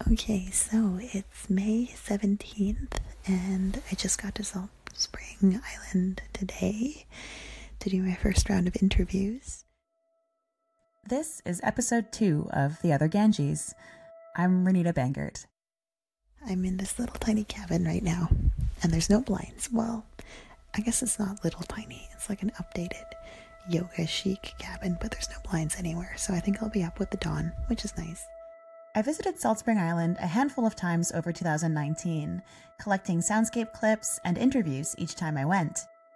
Okay, so it's May 17th, and I just got to Salt Spring Island today to do my first round of interviews. This is episode 2 of The Other Ganges. I'm Renita Bangert. I'm in this little tiny cabin right now, and there's no blinds. Well, I guess it's not little tiny. It's like an updated yoga chic cabin, but there's no blinds anywhere, so I think I'll be up with the dawn, which is nice. I visited Salt Spring Island a handful of times over 2019, collecting soundscape clips and interviews each time I went.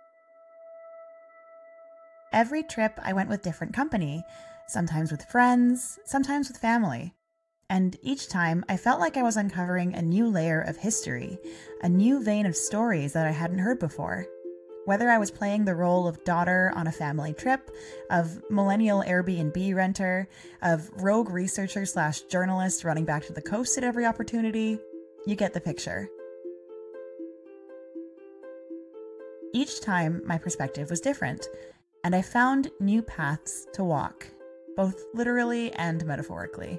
Every trip I went with different company, sometimes with friends, sometimes with family. And each time I felt like I was uncovering a new layer of history, a new vein of stories that I hadn't heard before. Whether I was playing the role of daughter on a family trip, of millennial Airbnb renter, of rogue researcher / journalist running back to the coast at every opportunity, you get the picture. Each time, my perspective was different, and I found new paths to walk, both literally and metaphorically.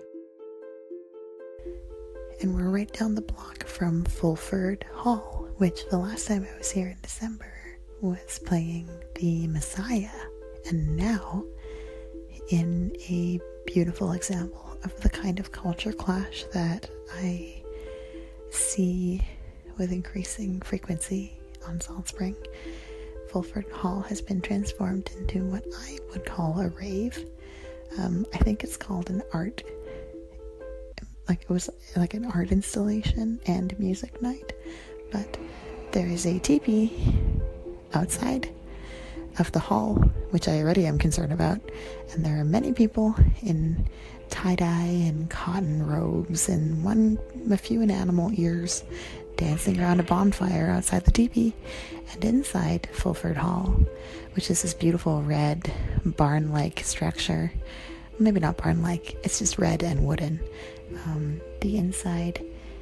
And we're right down the block from Fulford Hall, which the last time I was here in December was playing the Messiah, and now in a beautiful example of the kind of culture clash that I see with increasing frequency on Salt Spring. Fulford Hall has been transformed into what I would call a rave. I think it's called an art, like it was like an art installation and music night, but there is a teepee outside of the hall, which I already am concerned about, and there are many people in tie-dye and cotton robes and a few in animal ears dancing around a bonfire outside the teepee and inside Fulford Hall, which is this beautiful red barn-like structure. Maybe not barn-like, it's just red and wooden. The inside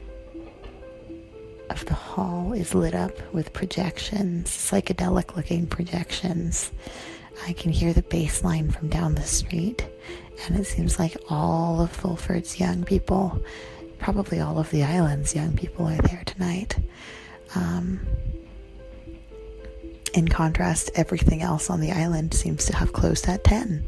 of the hall is lit up with projections, psychedelic looking projections. I can hear the bass line from down the street, and it seems like all of Fulford's young people, probably all of the island's young people, are there tonight. In contrast, everything else on the island seems to have closed at 10.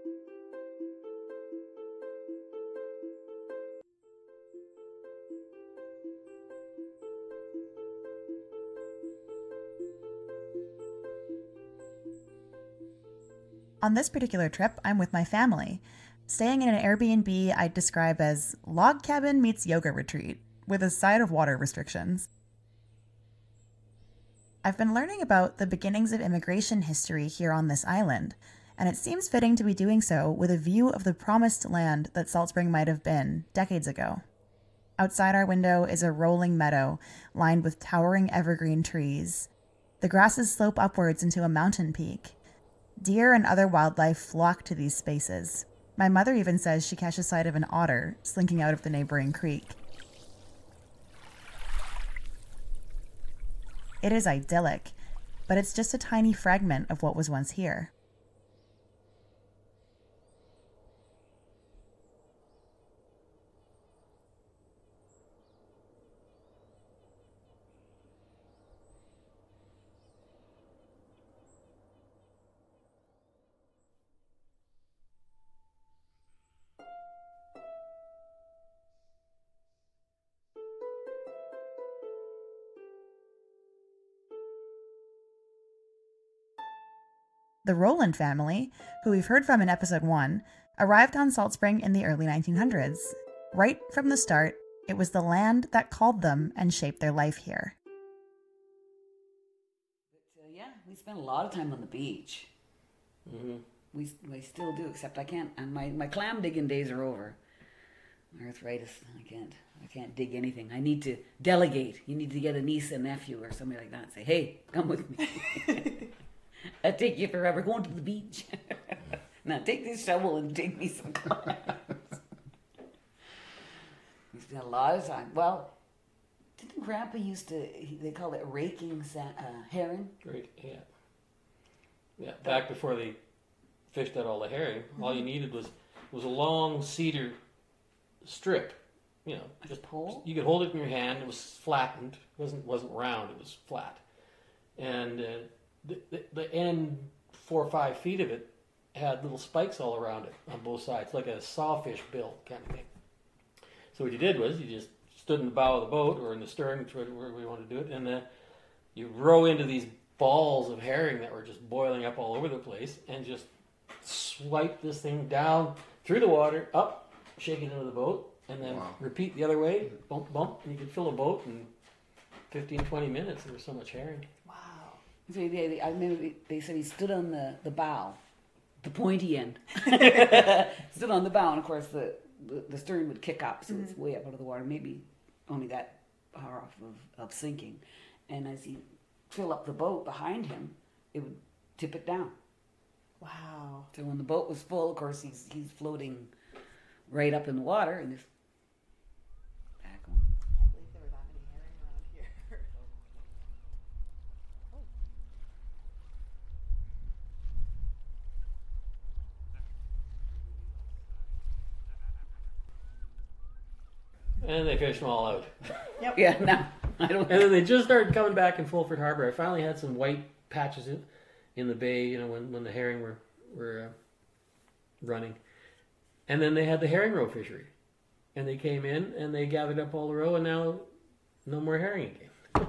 On this particular trip, I'm with my family, staying in an Airbnb I'd describe as log cabin meets yoga retreat, with a side of water restrictions. I've been learning about the beginnings of immigration history here on this island, and it seems fitting to be doing so with a view of the promised land that Salt Spring might have been decades ago. Outside our window is a rolling meadow lined with towering evergreen trees. The grasses slope upwards into a mountain peak. Deer and other wildlife flock to these spaces. My mother even says she catches sight of an otter slinking out of the neighboring creek. It is idyllic, but it's just a tiny fragment of what was once here. The Rowland family, who we've heard from in episode 1, arrived on Salt Spring in the early 1900s. Right from the start, it was the land that called them and shaped their life here. But, yeah, we spent a lot of time on the beach. Mm-hmm. We still do, except I can't, and my clam digging days are over. Arthritis, I can't dig anything. I need to delegate. You need to get a niece and nephew or somebody like that and say, hey, come with me. I'll take you forever. Going to the beach. Now take this shovel and dig me some clams. We spent a lot of time. Well, didn't Grandpa they called it raking herring? Great, yeah. Yeah, back before they fished out all the herring, all you needed was a long cedar strip just pole? you could hold it in your hand. It was flattened. It wasn't round. It was flat, and the end 4 or 5 feet of it had little spikes all around it on both sides, like a sawfish bill kind of thing. So what you did was you just stood in the bow of the boat or in the stern, wherever you want to do it, and you row into these balls of herring that were just boiling up all over the place, and just swipe this thing down through the water, up, shake it into the boat, and then repeat the other way, bump, bump, and you could fill a boat in 15, 20 minutes. There was so much herring. Wow. So I remember they said he stood on the bow, the pointy end. Stood on the bow, and of course the stern would kick up, so it's way up out of the water, maybe only that far off of sinking. And as he fill up the boat behind him, it would tip it down. Wow. So when the boat was full, of course, he's floating right up in the water, and this back on. I can't believe there were that many herring around here. And they fished them all out. Yeah, no, I don't. And then they just started coming back in Fulford Harbor. I finally had some white patches in the bay, when the herring were running. And then they had the herring roe fishery. And they came in and they gathered up all the roe, and now no more herring again.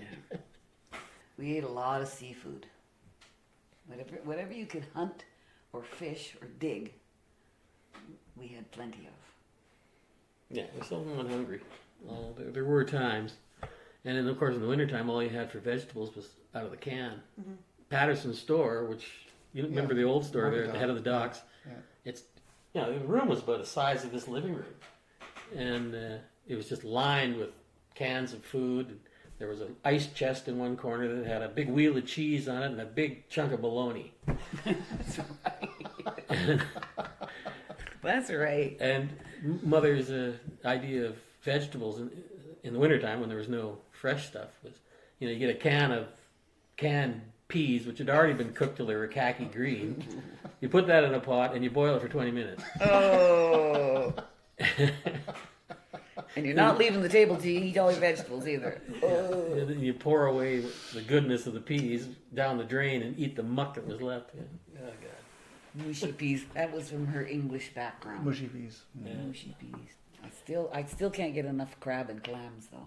We ate a lot of seafood. Whatever you could hunt or fish or dig, we had plenty of. Yeah, we still went hungry. There were times. And then, of course, in the wintertime, all you had for vegetables was out of the can. Mm-hmm. Patterson's store, which, you remember the old store there at the head of the docks? Yeah. It's, the room was about the size of this living room. And it was just lined with cans of food. There was an ice chest in one corner that had a big wheel of cheese on it and a big chunk of bologna. That's right. That's right. And Mother's idea of vegetables in the wintertime, when there was no fresh stuff, was, you get a can of canned peas, which had already been cooked till they were khaki green. You put that in a pot and you boil it for 20 minutes. Oh. And you're not leaving the table till you eat all your vegetables either. Oh. And then you pour away the goodness of the peas down the drain and eat the muck that was left. Oh, God. Mushy peas. That was from her English background. Mushy peas. Yeah. Mushy peas. I still can't get enough crab and clams though.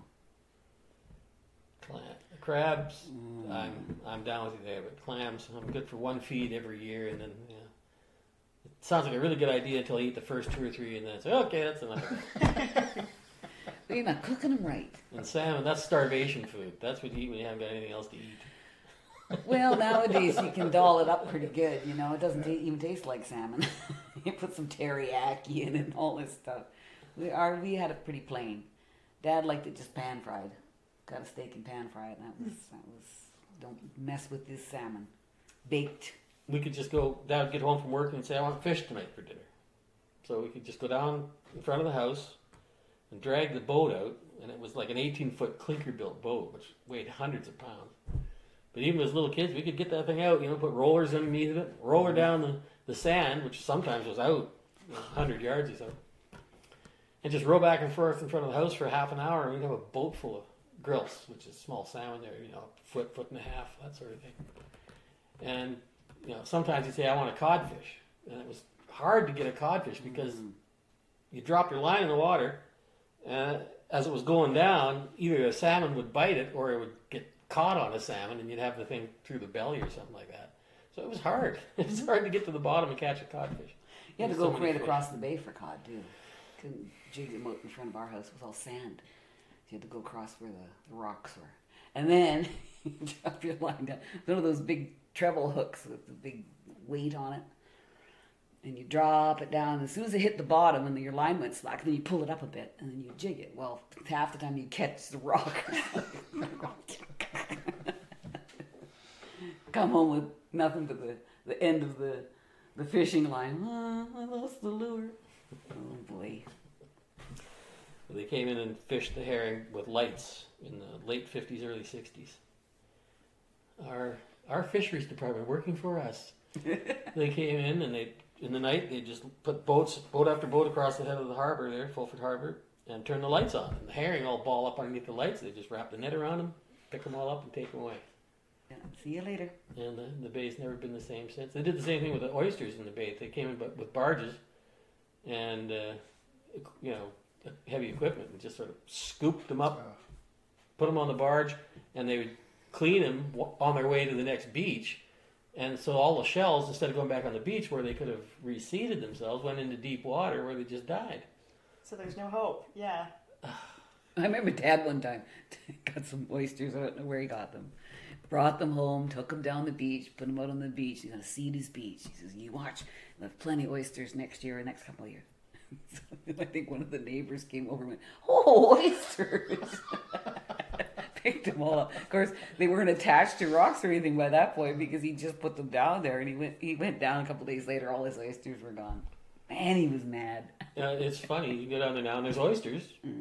Crabs, I'm down with you there, but clams, I'm good for one feed every year, and then it sounds like a really good idea until you eat the first 2 or 3, and then it's okay, that's enough. But you're not cooking them right. And salmon, that's starvation food. That's what you eat when you haven't got anything else to eat. Well, nowadays you can doll it up pretty good. It doesn't even taste like salmon. You put some teriyaki in it and all this stuff. We had it pretty plain. Dad liked it just pan fried. Got a steak and pan fried, and that was don't mess with this salmon. Baked. We could just go down, get home from work, and say, I want fish tonight for dinner. So we could just go down in front of the house and drag the boat out, and it was like an 18-foot clinker-built boat, which weighed hundreds of pounds. But even as little kids, we could get that thing out, put rollers underneath it, roll her down the sand, which sometimes was out 100 yards or so, and just row back and forth in front of the house for half an hour, and we'd have a boat full of grilse, which is small salmon there, foot and a half, that sort of thing. And, sometimes you'd say, I want a codfish. And it was hard to get a codfish because you drop your line in the water, and as it was going down, either a salmon would bite it or it would get caught on a salmon and you'd have the thing through the belly or something like that. So it was hard. It was hard to get to the bottom and catch a codfish. You had to go right across the bay for cod, too. Couldn't jig them out in front of our house. It was all sand. You had to go across where the rocks were. And then you drop your line down. One of those big treble hooks with the big weight on it. And you drop it down. As soon as it hit the bottom and your line went slack, then you pull it up a bit and then you jig it. Well, half the time you catch the rock. Come home with nothing but the end of the fishing line. Oh, I lost the lure. Oh, boy. They came in and fished the herring with lights in the late 50s, early 60s. Our fisheries department working for us. They came in and in the night they just put boat after boat across the head of the harbor there, Fulford Harbor, and turn the lights on. And the herring all ball up underneath the lights. They just wrap the net around them, pick them all up, and take them away. Yeah, see you later. And the bay's never been the same since. They did the same thing with the oysters in the bay. They came in with barges and, heavy equipment and just sort of scooped them up, put them on the barge, and they would clean them on their way to the next beach. And so all the shells, instead of going back on the beach where they could have reseeded themselves, went into deep water where they just died. So there's no hope. Yeah. I remember Dad one time got some oysters. I don't know where he got them. Brought them home, took them down the beach, put them out on the beach. He's going to seed his beach. He says, you watch, we'll have plenty of oysters next year or next couple of years. So I think one of the neighbors came over and went, oh, oysters. Picked them all up. Of course, they weren't attached to rocks or anything by that point because he just put them down there. And he went down a couple of days later, all his oysters were gone. Man, he was mad. Yeah, it's funny. You go down there now and there's oysters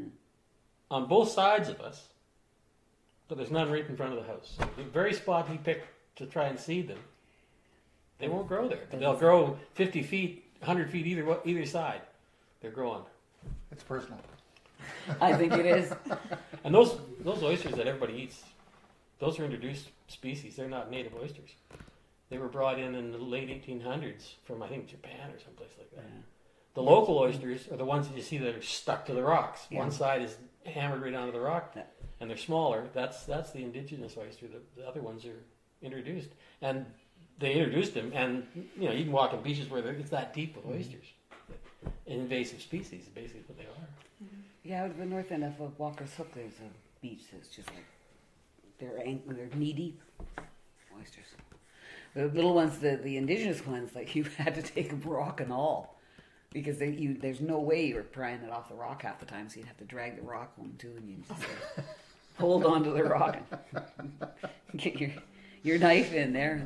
on both sides of us. But there's none right in front of the house. The very spot he picked to try and seed them, they won't grow there. They'll grow 50 feet, 100 feet either side. They're growing. It's personal. I think it is. And those oysters that everybody eats, those are introduced species. They're not native oysters. They were brought in the late 1800s from, I think, Japan or someplace like that. Yeah. The local oysters are the ones that you see that are stuck to the rocks. Yeah. One side is hammered right onto the rock. Yeah. And they're smaller. That's the indigenous oyster. The other ones are introduced, and they introduced them. And you can walk on beaches where it's that deep with oysters. Invasive species, is basically what they are. Yeah, out of the north end of Walker's Hook, there's a beach that's just like they're knee deep oysters. The little ones, the indigenous ones, like you had to take a rock and all. Because there's no way you were prying it off the rock half the time, so you'd have to drag the rock home too, and you just hold on to the rock and get your knife in there.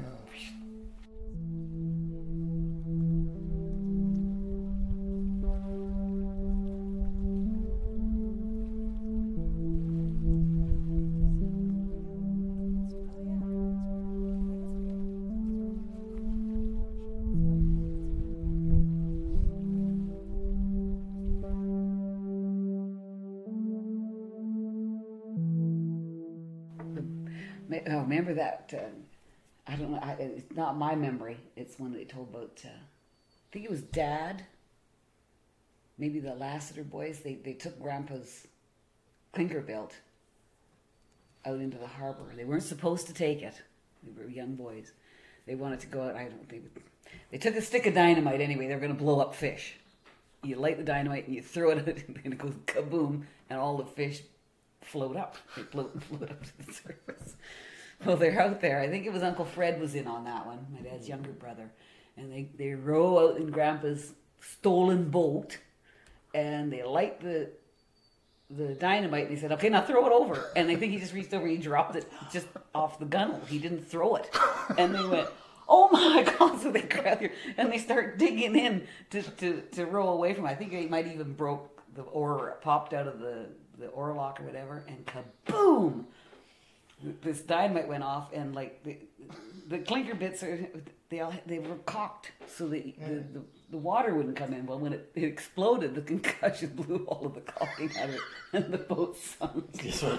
Oh, remember that? I don't know. It's not my memory. It's one they told about. I think it was Dad. Maybe the Lassiter boys. They took Grandpa's clinker belt out into the harbor. They weren't supposed to take it. They were young boys. They wanted to go out. They took a stick of dynamite anyway. They were going to blow up fish. You light the dynamite and you throw it out, and it goes kaboom, and all the fish float up. They float up to the surface. Well, they're out there. I think it was Uncle Fred was in on that one, my dad's younger brother. And they row out in Grandpa's stolen boat, and they light the dynamite, and he said, okay, now throw it over. And I think he just reached over and he dropped it just off the gunnel. He didn't throw it. And they went, oh my God. So they grab you, and they start digging in to row away from it. I think they might even broke the oar, popped out of the oar lock or whatever, and kaboom! This dynamite went off, and like the clinker bits they were caulked so the water wouldn't come in. Well, when it exploded, the concussion blew all of the caulking out of it, and the boat sunk.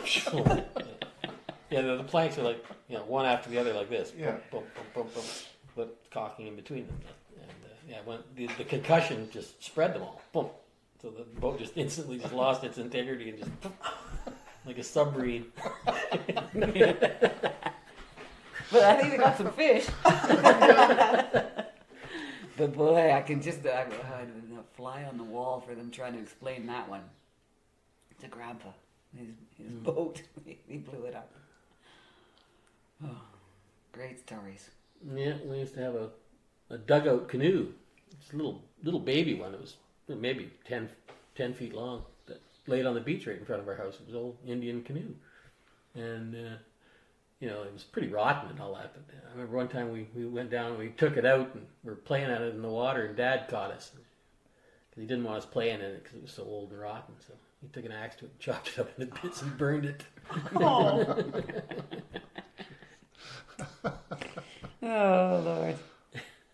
Yeah, the planks are like one after the other like this. Yeah. Boom, boom, boom, boom, boom, but caulking in between them. And when the concussion just spread them all. Boom. So the boat just instantly just lost its integrity and just like a submarine. But I think they got some fish. But boy, I can just a fly on the wall for them trying to explain that one to Grandpa. His boat, he blew it up. Oh, great stories. Yeah, we used to have a dugout canoe. It's a little baby one. It was maybe 10 feet long, that laid on the beach right in front of our house. It was an old Indian canoe. And, it was pretty rotten and all that. But I remember one time we went down and we took it out and we were playing at it in the water, and Dad caught us. Because he didn't want us playing in it because it was so old and rotten. So he took an axe to it and chopped it up into bits and burned it. Oh, oh Lord.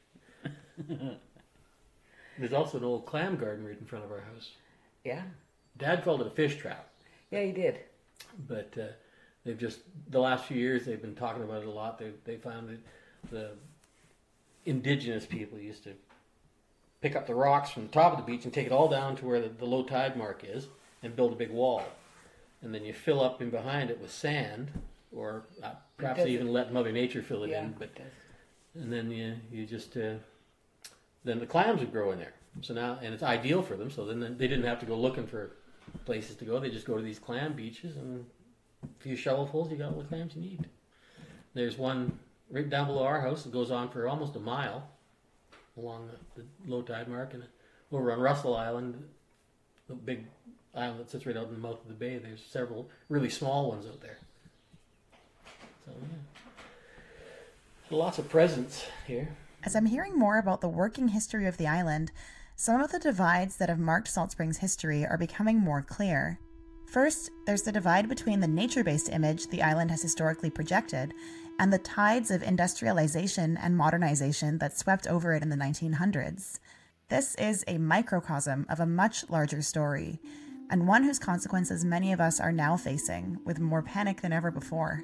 There's also an old clam garden right in front of our house. Yeah. Dad called it a fish trap. Yeah, he did. But they've just, the last few years, they've been talking about it a lot. They found that the indigenous people used to pick up the rocks from the top of the beach and take it all down to where the low tide mark is and build a big wall. And then you fill up in behind it with sand, or perhaps they even let Mother Nature fill it in. But and then you just then the clams would grow in there. So now, and it's ideal for them. So then they didn't have to go looking for places to go. They just go to these clam beaches, and a few shovelfuls, you got all the clams you need. There's one right down below our house that goes on for almost a mile along the low tide mark, and over on Russell Island, the big island that sits right out in the mouth of the bay, there's several really small ones out there. So yeah, lots of presents here. As I'm hearing more about the working history of the island, some of the divides that have marked Salt Springs' history are becoming more clear. First, there's the divide between the nature-based image the island has historically projected and the tides of industrialization and modernization that swept over it in the 1900s. This is a microcosm of a much larger story, and one whose consequences many of us are now facing with more panic than ever before.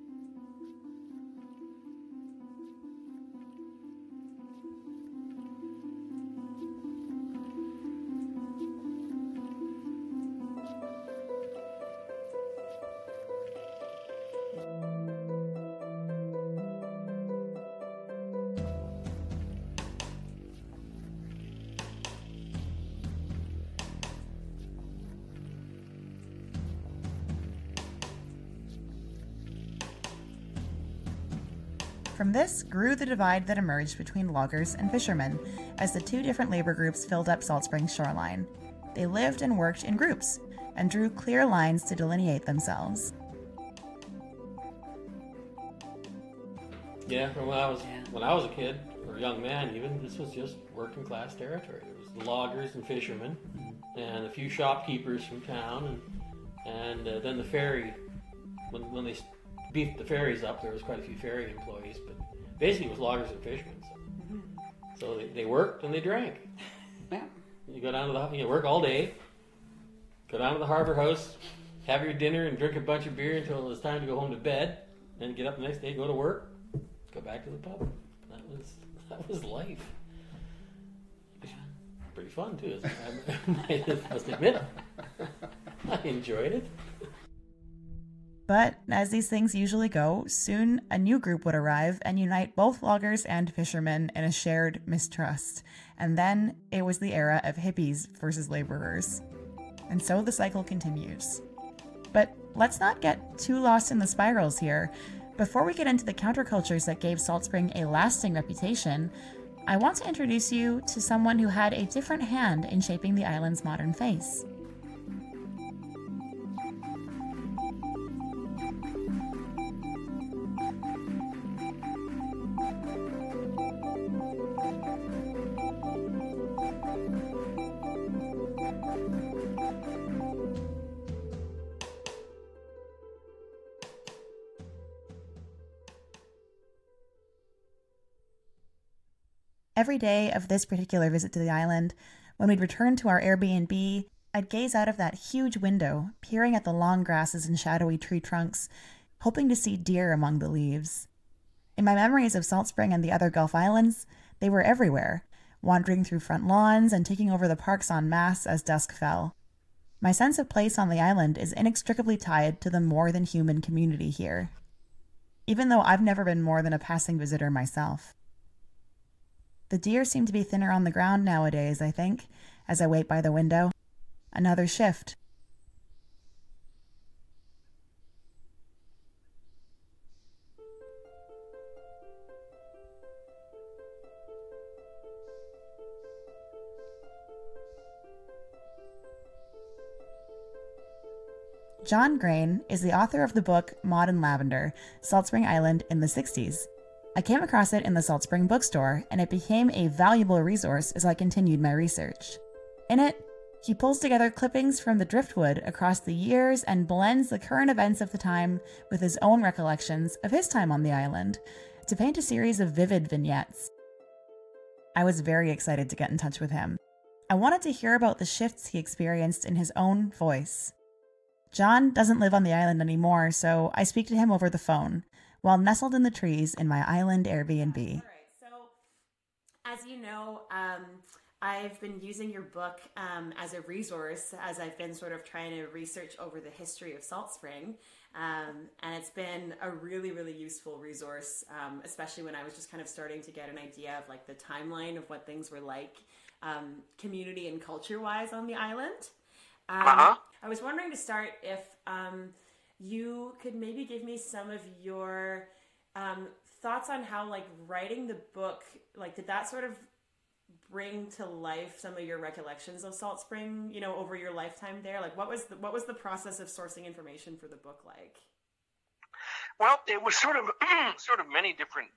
From this grew the divide that emerged between loggers and fishermen, as the two different labor groups filled up Salt Springs' shoreline. They lived and worked in groups, and drew clear lines to delineate themselves. Yeah, when I was a kid, or a young man even, this was just working class territory. There was the loggers and fishermen, and a few shopkeepers from town, and then the ferry. When they beefed the ferries up, there was quite a few ferry employees, but basically it was loggers and fishermen. So they worked and they drank. Yeah. You go down to you work all day, go down to the harbor house, have your dinner and drink a bunch of beer until it's time to go home to bed, then get up the next day, go to work, go back to the pub. That was life. Pretty fun too. I must admit, I enjoyed it. But, as these things usually go, soon a new group would arrive and unite both loggers and fishermen in a shared mistrust. And then it was the era of hippies versus laborers. And so the cycle continues. But let's not get too lost in the spirals here. Before we get into the countercultures that gave Salt Spring a lasting reputation, I want to introduce you to someone who had a different hand in shaping the island's modern face. Every day of this particular visit to the island, when we'd return to our Airbnb, I'd gaze out of that huge window, peering at the long grasses and shadowy tree trunks, hoping to see deer among the leaves. In my memories of Salt Spring and the other Gulf Islands, they were everywhere, wandering through front lawns and taking over the parks en masse as dusk fell. My sense of place on the island is inextricably tied to the more-than-human community here, even though I've never been more than a passing visitor myself. The deer seem to be thinner on the ground nowadays, I think, as I wait by the window. Another shift. John Grain is the author of the book Maud and Lavender, Salt Spring Island in the 60s. I came across it in the Salt Spring bookstore, and it became a valuable resource as I continued my research. In it, he pulls together clippings from the driftwood across the years and blends the current events of the time with his own recollections of his time on the island to paint a series of vivid vignettes. I was very excited to get in touch with him. I wanted to hear about the shifts he experienced in his own voice. John doesn't live on the island anymore, so I speak to him over the phone, while nestled in the trees in my island Airbnb. All right, so as you know, I've been using your book as a resource as I've been sort of trying to research over the history of Salt Spring. And it's been a really, really useful resource, especially when I was just kind of starting to get an idea of like the timeline of what things were like community and culture-wise on the island. I was wondering to start if you could maybe give me some of your thoughts on how like writing the book, like did that sort of bring to life some of your recollections of Salt Spring, you know, over your lifetime there? Like what was the process of sourcing information for the book like? Well, it was sort of many different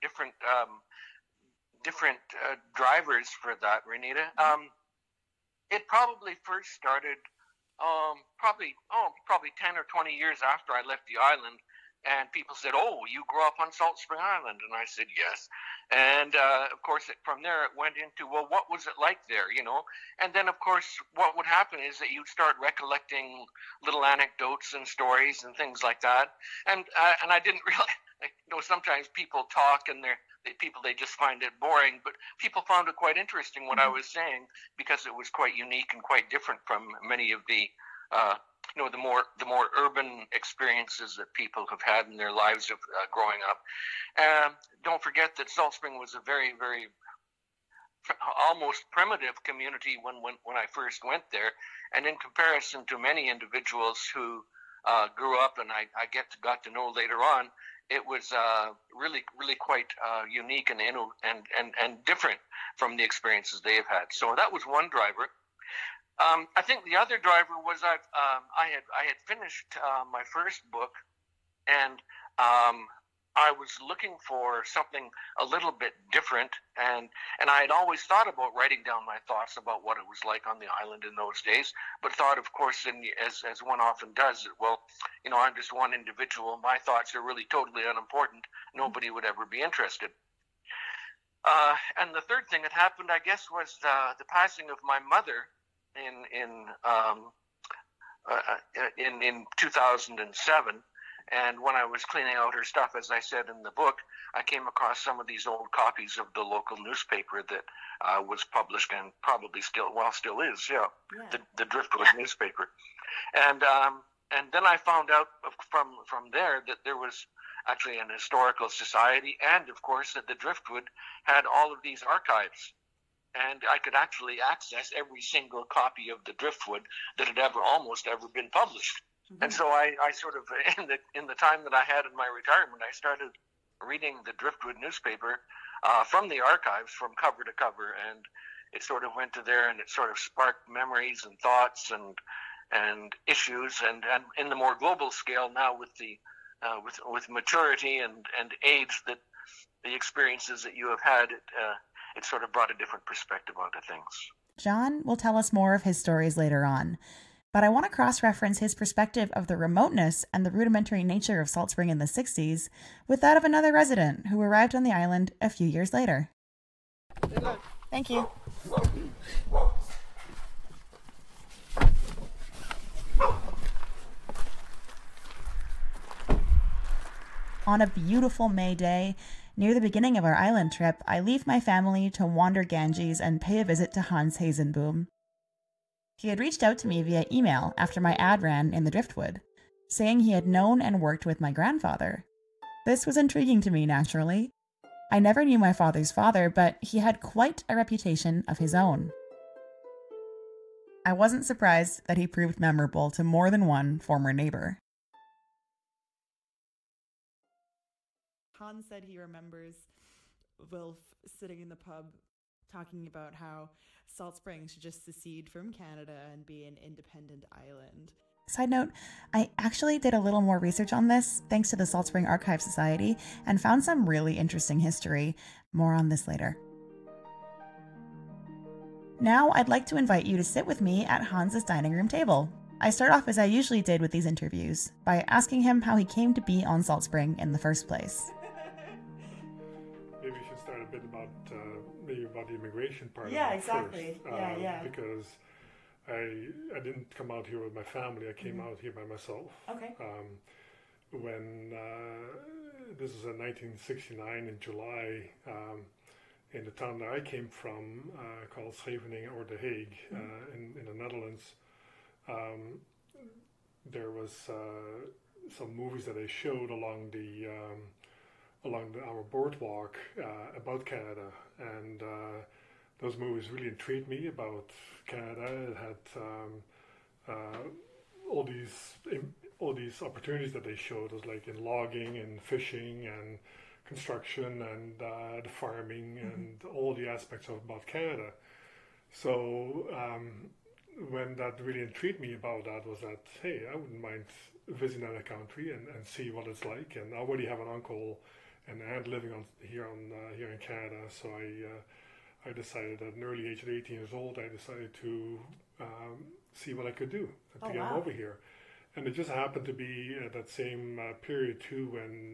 drivers for that, Renita. It probably first started probably 10 or 20 years after I left the island. And people said, "Oh, you grew up on Salt Spring Island?" And I said, "Yes." And of course, from there it went into, well, what was it like there, you know? And then, of course, what would happen is that you'd start recollecting little anecdotes and stories and things like that. And I didn't realize, you know, sometimes people talk and they just find it boring, but people found it quite interesting what I was saying because it was quite unique and quite different from many of the you know, the more urban experiences that people have had in their lives of growing up. Don't forget that Salt Spring was a very, very almost primitive community when I first went there, and in comparison to many individuals who grew up and I got to know later on, it was really, really quite unique and different from the experiences they have had. So that was one driver. I think the other driver was I had finished my first book, and I was looking for something a little bit different, and I had always thought about writing down my thoughts about what it was like on the island in those days, but thought, of course, as one often does, well, you know, I'm just one individual. My thoughts are really totally unimportant. Nobody would ever be interested. And the third thing that happened, I guess, was the passing of my mother in 2007, and when I was cleaning out her stuff, as I said in the book, I came across some of these old copies of the local newspaper that was published and probably still is, the Driftwood newspaper, and then I found out from there that there was actually an historical society, and of course that the Driftwood had all of these archives. And I could actually access every single copy of the Driftwood that had almost ever been published. Mm-hmm. And so I sort of, in the time that I had in my retirement, I started reading the Driftwood newspaper from the archives, from cover to cover, and it sort of went to there, and it sort of sparked memories and thoughts and issues, and in the more global scale now with the with maturity and age, that the experiences that you have had, it sort of brought a different perspective onto things. John will tell us more of his stories later on, but I want to cross-reference his perspective of the remoteness and the rudimentary nature of Salt Spring in the 60s with that of another resident who arrived on the island a few years later. Thank you. On a beautiful May day, near the beginning of our island trip, I leave my family to wander Ganges and pay a visit to Hans Hazenboom. He had reached out to me via email after my ad ran in the Driftwood, saying he had known and worked with my grandfather. This was intriguing to me, naturally. I never knew my father's father, but he had quite a reputation of his own. I wasn't surprised that he proved memorable to more than one former neighbor. Hans said he remembers Wilf sitting in the pub talking about how Salt Spring should just secede from Canada and be an independent island. Side note, I actually did a little more research on this thanks to the Salt Spring Archive Society and found some really interesting history. More on this later. Now I'd like to invite you to sit with me at Hans's dining room table. I start off as I usually did with these interviews, by asking him how he came to be on Salt Spring in the first place. Maybe you should start a bit about maybe about the immigration part. Yeah, of it exactly. First, Yeah. Because I didn't come out here with my family. I came out here by myself. Okay. When this was in 1969 in July, in the town that I came from, called Scheveningen or The Hague, in the Netherlands, there was some movies that they showed along our boardwalk about Canada, and those movies really intrigued me about Canada. It had all these opportunities that they showed us, like in logging and fishing and construction and the farming and all the aspects about Canada. So when that really intrigued me about that was that, hey, I wouldn't mind visiting that country and see what it's like. And I already have an uncle and aunt living here in Canada, so I decided at an early age of 18 years old, I decided to see what I could do to get over here. And it just happened to be at that same period too when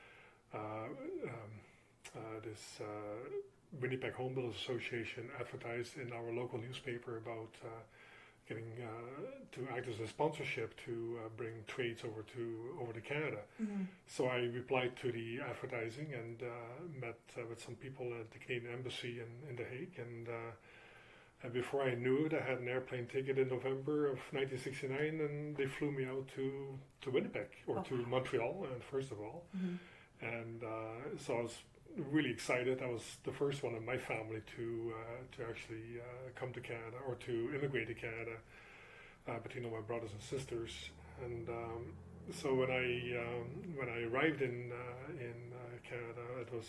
this Winnipeg Home Builders Association advertised in our local newspaper about getting to act as a sponsorship to bring trades over to Canada. So I replied to the advertising and met with some people at the Canadian Embassy in The Hague, and before I knew it, I had an airplane ticket in November of 1969, and they flew me out to Winnipeg, or to Montreal, first of all. And so I was really excited. I was the first one in my family to actually come to Canada, or to immigrate to Canada, between all my brothers and sisters. And so when I arrived in Canada, it was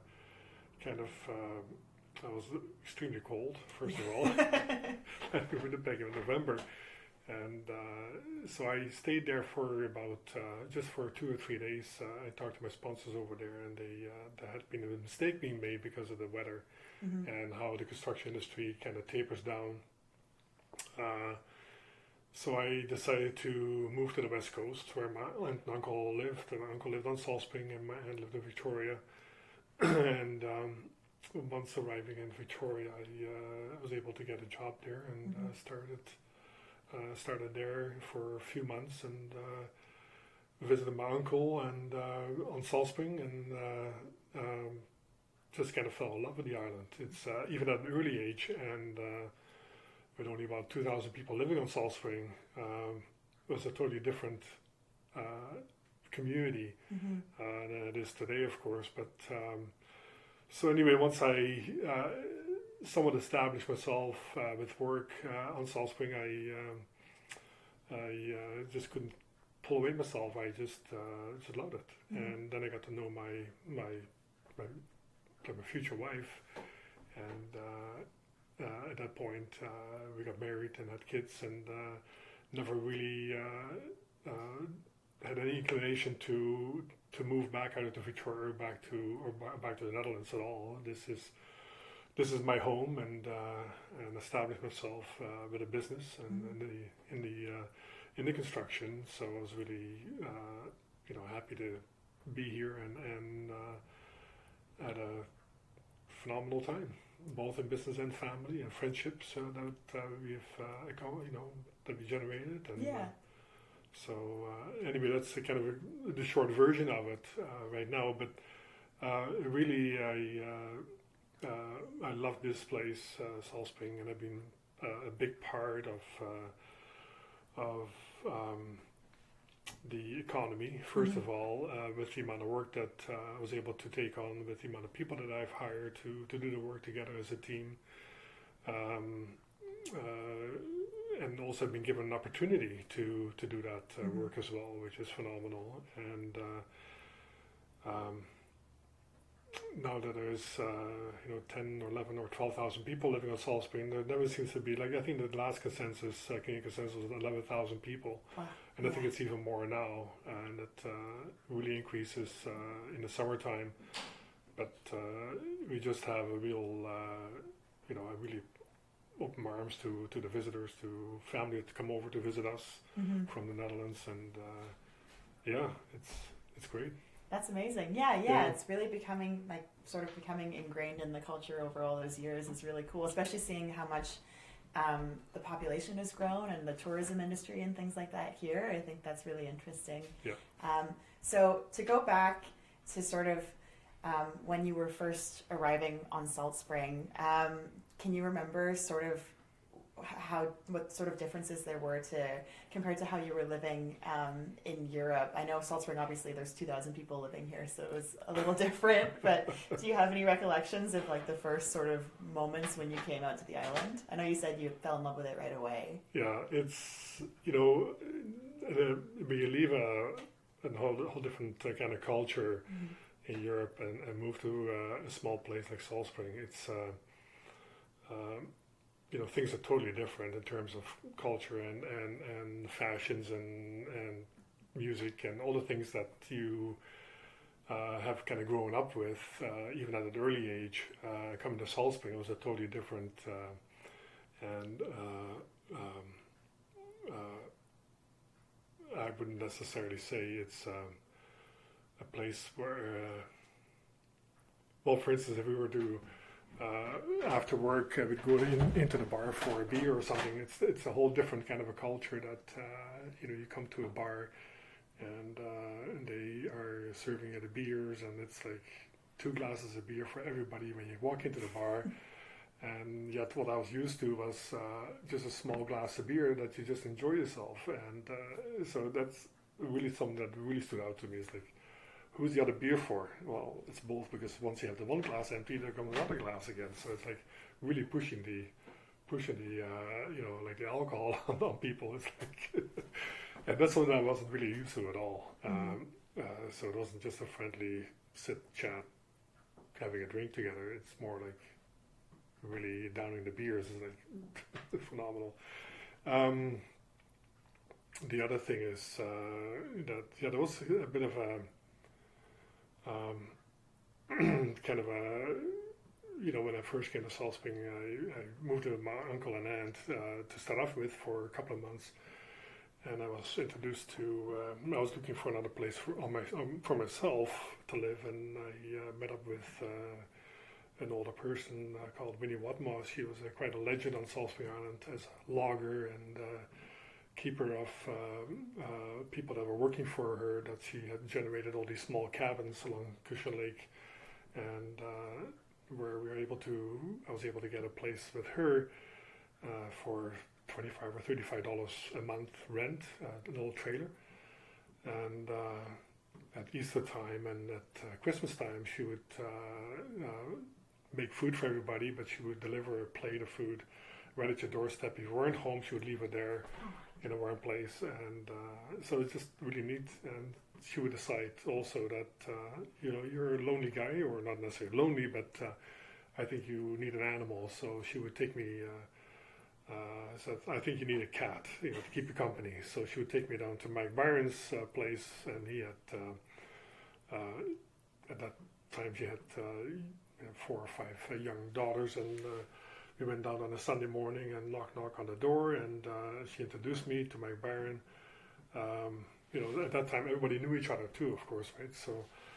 I was extremely cold, first of all. We were back in November, and so I stayed there for about just for 2 or 3 days. I talked to my sponsors over there, and there had been a mistake being made because of the weather and how the construction industry kind of tapers down. So I decided to move to the West Coast, where my aunt and uncle lived. And my uncle lived on Salt Spring, and my aunt lived in Victoria. And once arriving in Victoria, I was able to get a job there, and started there for a few months, and visited my uncle and on Salt Spring, and just kind of fell in love with the island. It's even at an early age, and with only about 2,000 people living on Salt Spring, it was a totally different community than it is today, of course. But so anyway, once I somewhat established myself with work on Salt Spring, I just couldn't pull away myself. I just loved it. And then I got to know my future wife, and at that point we got married and had kids, and never really had any inclination to move back out of Victoria back to the Netherlands at all. This is my home, and establish myself with a business and in the construction. So I was really happy to be here and had a phenomenal time, both in business and family and friendships that we've that we generated. And, so anyway, that's kind of the short version of it right now. But really, I love this place, Salt Spring, and I've been a big part of the economy. First of all, with the amount of work that I was able to take on, with the amount of people that I've hired to do the work together as a team. And also been given an opportunity to do that work as well, which is phenomenal. And now that there's 10 or 11 or 12,000 people living on Salt Spring, there never seems to be, like, I think the last consensus, Canadian consensus, was 11,000 people. Wow. And I think it's even more now, and it really increases in the summertime. But we just have a real, I really open my arms to the visitors, to family to come over to visit us from the Netherlands, and it's great. That's amazing. Yeah. Yeah. It's really becoming sort of becoming ingrained in the culture over all those years is really cool, especially seeing how much the population has grown and the tourism industry and things like that here. I think that's really interesting. Yeah. So to go back to sort of when you were first arriving on Salt Spring, can you remember sort of what sort of differences there were compared to how you were living in Europe? I know Salt Spring, obviously there's 2,000 people living here, so it was a little different, but do you have any recollections of like the first sort of moments when you came out to the island? I know you said you fell in love with it right away. Yeah, it's, when you leave a whole different kind of culture in Europe and move to a small place like Salt Spring, it's things are totally different in terms of culture and fashions and music and all the things that you have kind of grown up with, even at an early age. Coming to Salt Spring, it was a totally different I wouldn't necessarily say it's a place where, for instance, if we were to after work, I would go into the bar for a beer or something. It's a whole different kind of a culture that you come to a bar and they are serving you the beers, and it's like 2 glasses of beer for everybody when you walk into the bar. And yet, what I was used to was just a small glass of beer that you just enjoy yourself, and so that's really something that really stood out to me. It's like, who's the other beer for? Well, it's both, because once you have the one glass empty, there comes another glass again. So it's like really pushing the like the alcohol on people. It's like, and that's something I wasn't really used to at all. So it wasn't just a friendly sit, chat, having a drink together. It's more like really downing the beers is like phenomenal. The other thing is that there was a bit of a kind of a, when I first came to Salt Spring, I moved with my uncle and aunt to start off with for a couple of months, and I was introduced to, I was looking for another place for myself to live, and I met up with an older person called Winnie Watmoss. She was quite a legend on Salt Spring Island as a logger and keeper of people that were working for her, that she had generated all these small cabins along Cushion Lake, and where I was able to get a place with her for $25 or $35 a month rent, an old trailer. And at Easter time and at Christmas time, she would make food for everybody, but she would deliver a plate of food right at your doorstep. If you weren't home, she would leave it there in a warm place, and so it's just really neat. And she would decide also that you're a lonely guy, or not necessarily lonely, but I think you need an animal. So she would take me. So I think you need a cat, to keep you company. So she would take me down to Mike Byron's place, and he had at that time she had 4 or 5 young daughters, and we went down on a Sunday morning and knock on the door, and she introduced me to Mike Byron. At that time everybody knew each other too, of course, right? So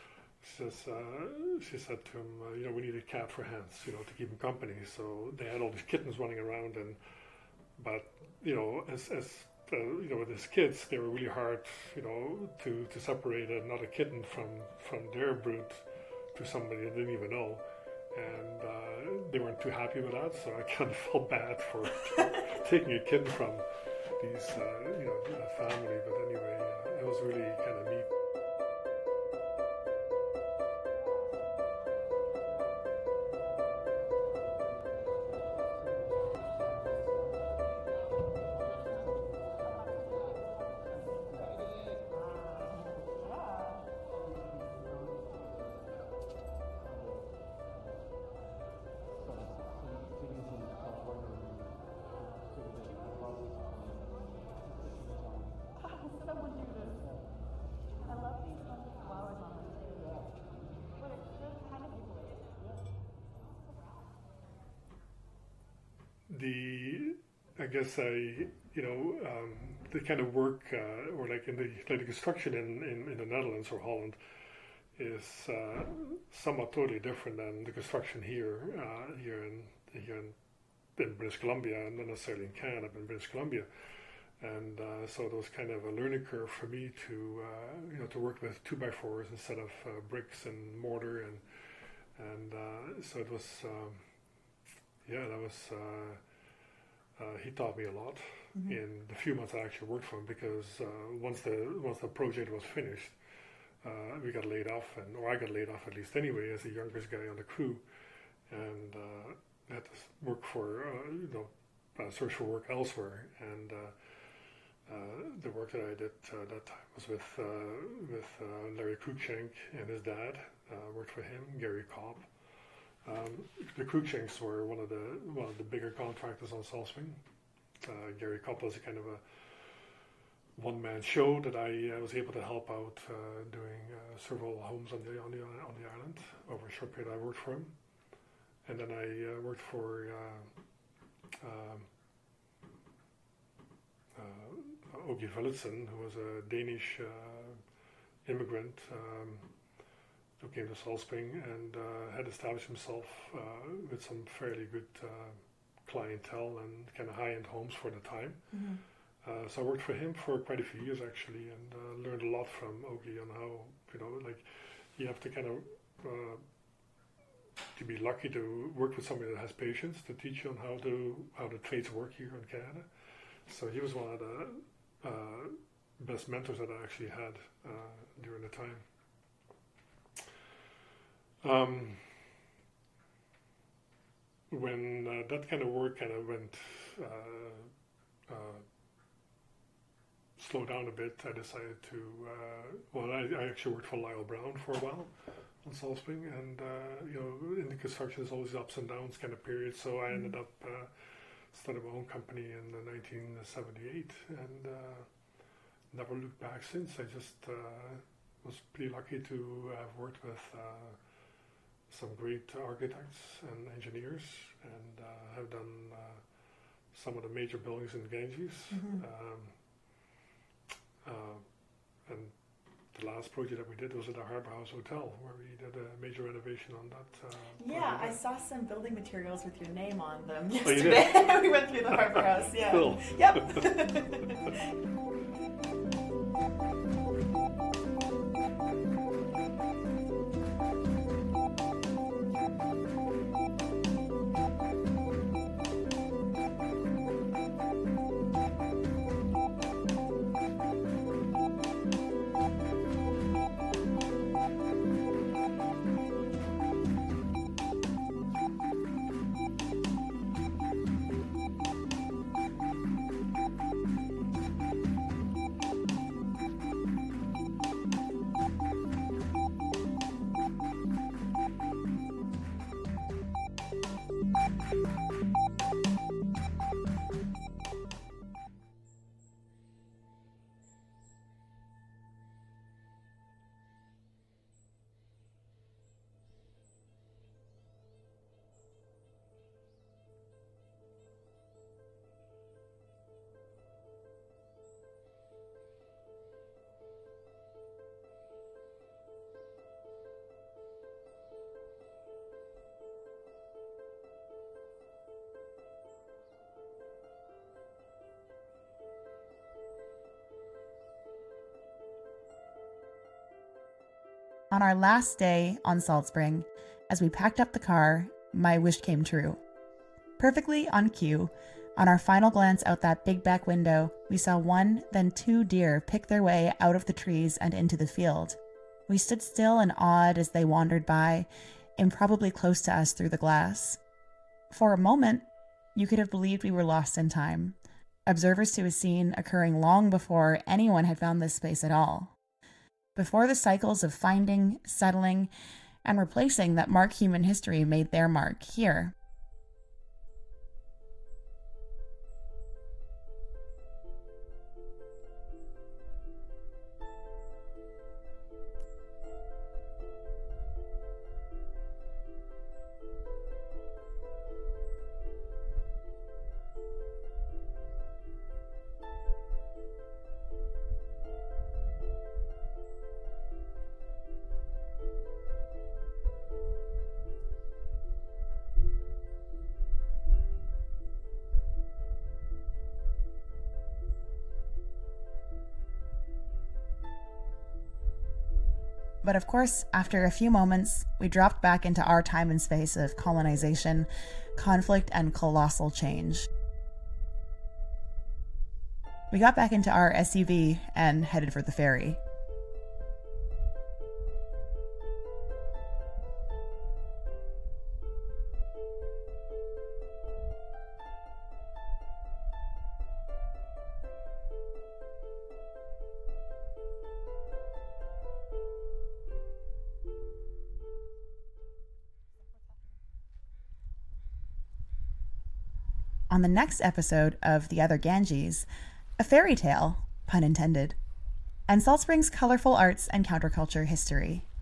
she said to him, we need a cat for Hans, to keep him company. So they had all these kittens running around, but as with his kids, they were really hard, to separate another kitten from their brood to somebody they didn't even know. And they weren't too happy with that, so I kind of felt bad for taking a kitten from these, family. But anyway, it was really kind of neat. The kind of work, or like in the construction in the Netherlands or Holland, is somewhat totally different than the construction here in British Columbia, and not necessarily in Canada, but in British Columbia. And so it was kind of a learning curve for me to to work with 2x4s instead of bricks and mortar, and so it was he taught me a lot in the few months I actually worked for him, because once the project was finished, we got laid off, or I got laid off at least anyway, as the youngest guy on the crew, and had to work for search for work elsewhere. And the work that I did that time was with Larry Cruikshank and his dad. Worked for him, Gary Cobb. The Cruikshanks were one of the bigger contractors on Salt Spring. Gary Cobb was a kind of a one-man show that I was able to help out doing several homes on the island over a short period. I worked for him, and then I worked for Åge Villitsen, who was a Danish immigrant who came to Salt Spring and had established himself with some fairly good clientele and kind of high-end homes for the time. So I worked for him for quite a few years actually, and learned a lot from Åge on how you have to kind of to be lucky to work with somebody that has patience to teach you on how the trades work here in Canada. So he was one of the best mentors that I actually had during the time. When that kind of work kind of went slow down a bit, I decided to I actually worked for Lyle Brown for a while on Salt Spring, and in the construction there's always ups and downs kind of period, so I ended up started my own company in 1978, and never looked back since. I just was pretty lucky to have worked with some great architects and engineers, and have done some of the major buildings in Ganges. And the last project that we did was at the Harbour House Hotel, where we did a major renovation on that. Yeah, I saw some building materials with your name on them Oh, you yesterday. did? We went through the Harbour House. Yeah. Cool. Yep. On our last day on Salt Spring, as we packed up the car, my wish came true. Perfectly on cue, on our final glance out that big back window, we saw one, then two deer pick their way out of the trees and into the field. We stood still and awed as they wandered by, improbably close to us through the glass. For a moment, you could have believed we were lost in time, observers to a scene occurring long before anyone had found this space at all. Before the cycles of finding, settling, and replacing that mark human history made their mark here. But of course, after a few moments, we dropped back into our time and space of colonization, conflict, and colossal change. We got back into our SUV and headed for the ferry. On the next episode of The Other Ganges, a fairy tale, pun intended, and Salt Springs' colorful arts and counterculture history.